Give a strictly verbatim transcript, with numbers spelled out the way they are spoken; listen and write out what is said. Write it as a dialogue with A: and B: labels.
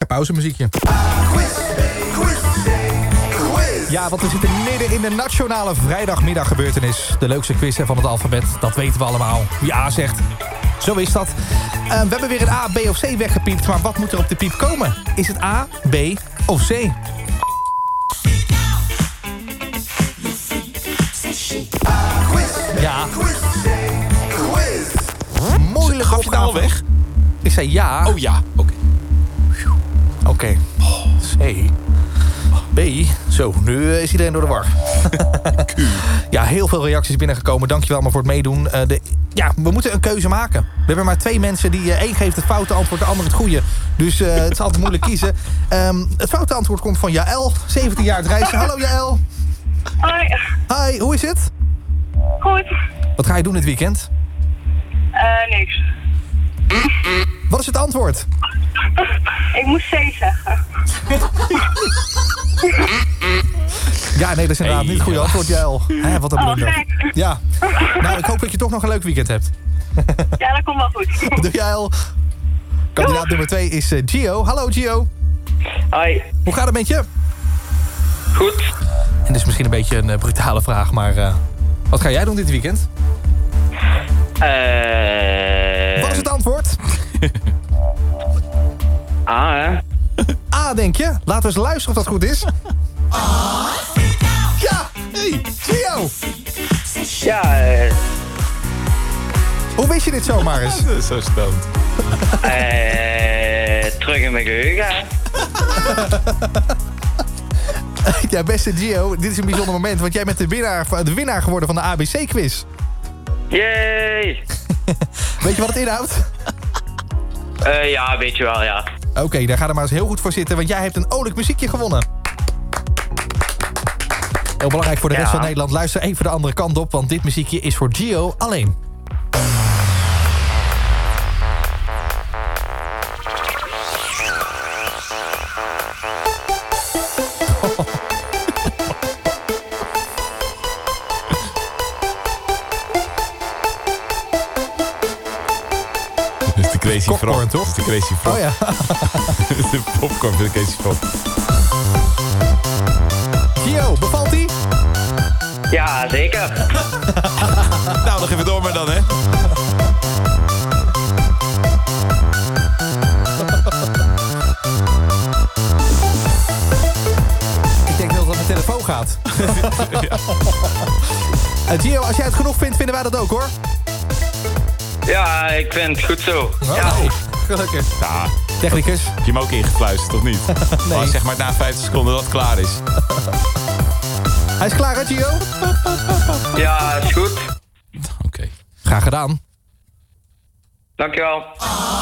A: pauzemuziekje. Ja, want we zitten midden in de nationale vrijdagmiddaggebeurtenis. De leukste quiz van het alfabet, dat weten we allemaal. Wie A zegt, zo is dat. Uh, we hebben weer een A, B of C weggepiept, maar wat moet er op de piep komen? Is het A, B of C? Ja. Moeilijk.
B: Gaf je het al weg?
A: Ik zei ja.
B: Oh ja, oké.
A: Oké. Okay. C. B. Zo, nu is iedereen door de war. Ja, heel veel reacties binnengekomen. Dankjewel allemaal voor het meedoen. Uh, de, ja, we moeten een keuze maken. We hebben maar twee mensen. Die uh, één geeft het foute antwoord, de ander het goede. Dus uh, het is altijd moeilijk kiezen. Um, het foute antwoord komt van Jaël. zeventien jaar het reizen. Hallo Jaël.
C: Hoi.
A: Hi, hoe is het?
C: Goed.
A: Wat ga je doen dit weekend?
C: Uh, niks.
A: Wat is het antwoord?
C: Ik moest C zeggen.
A: Ja, nee, dat is inderdaad niet het goede antwoord, Jaël. Hè, wat een
C: Oh,
A: blunder.
C: gek.
A: Ja. Nou, ik hoop dat je toch nog een leuk weekend hebt.
C: Ja, dat komt wel goed.
A: Doe Jaël. Kandidaat nummer twee is uh, Gio. Hallo Gio.
D: Hoi.
A: Hoe gaat het met je?
D: Goed.
A: En dit is misschien een beetje een uh, brutale vraag, maar uh, wat ga jij doen dit weekend?
D: Eh.
A: Wat is het antwoord?
D: A, hè?
A: A, denk je? Laten we eens luisteren of dat goed is. Ja! Hey, Gio!
D: Ja, eh.
A: Hoe wist je dit zomaar eens?
B: Dat is zo stoned.
D: Eh. Terug in mijn geheugen.
A: Ja, beste Gio, dit is een bijzonder moment, want jij bent de winnaar, de winnaar geworden van de A B C-quiz.
D: Yay!
A: Weet je wat het inhoudt?
D: Uh, ja, weet je wel, ja.
A: Oké, okay, daar ga er maar eens heel goed voor zitten, want jij hebt een olijk muziekje gewonnen. Heel belangrijk voor de rest
D: ja.
A: van Nederland. Luister even de andere kant op, want dit muziekje is voor Gio alleen.
B: Crazy
A: Popcorn,
B: Frog.
A: toch?
B: Dat is de Crazy Frog.
A: Oh ja.
B: De popcorn voor de Crazy Frog.
A: Gio, bevalt ie?
D: Ja, zeker.
B: Nou, nog even door maar dan, hè.
A: Ik denk dat het met de telefoon gaat. Ja. uh, Gio, als jij het genoeg vindt, vinden wij dat ook, hoor.
D: Ja, ik vind het goed zo.
A: Oh,
D: ja.
A: nee. Gelukkig.
B: Ja,
A: Technicus.
B: heb je hem ook ingefluisterd, of niet?
A: Nee.
B: Maar zeg maar na vijftig seconden dat het klaar is.
A: Hij is klaar, hè, Gio?
D: Ja, is goed.
B: Oké. Okay.
A: Graag gedaan.
D: Dankjewel.